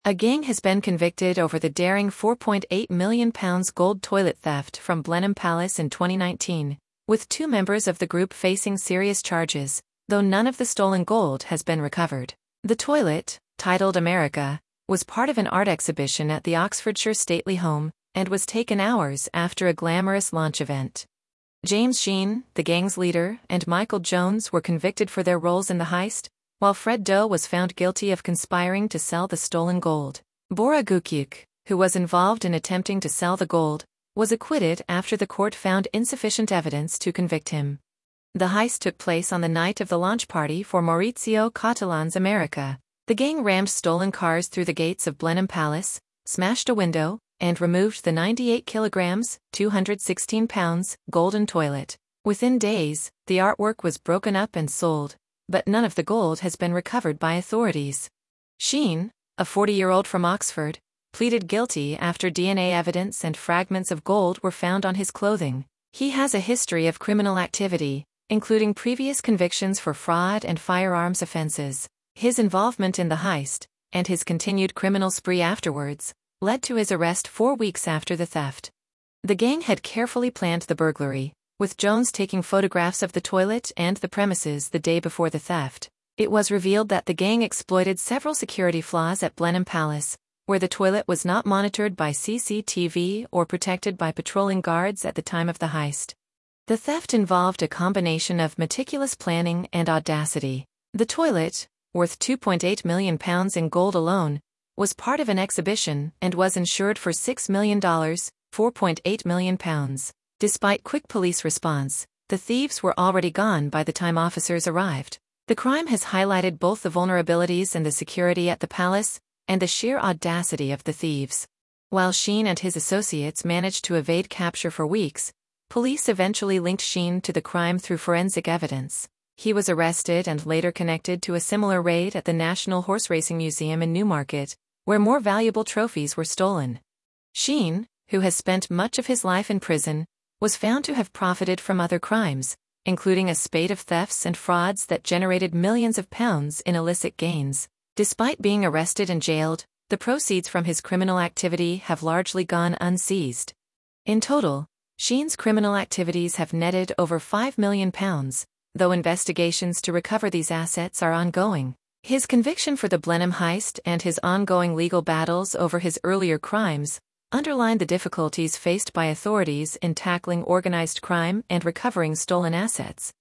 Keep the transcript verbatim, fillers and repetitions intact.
A gang has been convicted over the daring four point eight million pounds gold toilet theft from Blenheim Palace in twenty nineteen, with two members of the group facing serious charges, though none of the stolen gold has been recovered. The toilet, titled America, was part of an art exhibition at the Oxfordshire stately home, and was taken hours after a glamorous launch event. James Sheen, the gang's leader, and Michael Jones were convicted for their roles in the heist, while Fred Doe was found guilty of conspiring to sell the stolen gold. Bora Gukyuk, who was involved in attempting to sell the gold, was acquitted after the court found insufficient evidence to convict him. The heist took place on the night of the launch party for Maurizio Catalan's America. The gang rammed stolen cars through the gates of Blenheim Palace, smashed a window, and removed the ninety-eight kilograms, two hundred sixteen pounds, golden toilet. Within days, the artwork was broken up and sold, but none of the gold has been recovered by authorities. Sheen, a forty-year-old from Oxford, pleaded guilty after D N A evidence and fragments of gold were found on his clothing. He has a history of criminal activity, including previous convictions for fraud and firearms offenses. His involvement in the heist, and his continued criminal spree afterwards, led to his arrest four weeks after the theft. The gang had carefully planned the burglary, with Jones taking photographs of the toilet and the premises the day before the theft. It was revealed that the gang exploited several security flaws at Blenheim Palace, where the toilet was not monitored by C C T V or protected by patrolling guards at the time of the heist. The theft involved a combination of meticulous planning and audacity. The toilet, worth two point eight million pounds in gold alone, was part of an exhibition and was insured for six million dollars, four point eight million pounds. Despite quick police response, the thieves were already gone by the time officers arrived. The crime has highlighted both the vulnerabilities in the security at the palace and the sheer audacity of the thieves. While Sheen and his associates managed to evade capture for weeks, police eventually linked Sheen to the crime through forensic evidence. He was arrested and later connected to a similar raid at the National Horse Racing Museum in Newmarket, where more valuable trophies were stolen. Sheen, who has spent much of his life in prison, was found to have profited from other crimes, including a spate of thefts and frauds that generated millions of pounds in illicit gains. Despite being arrested and jailed, the proceeds from his criminal activity have largely gone unseized. In total, Sheen's criminal activities have netted over five million pounds, though investigations to recover these assets are ongoing. His conviction for the Blenheim heist and his ongoing legal battles over his earlier crimes underline the difficulties faced by authorities in tackling organized crime and recovering stolen assets.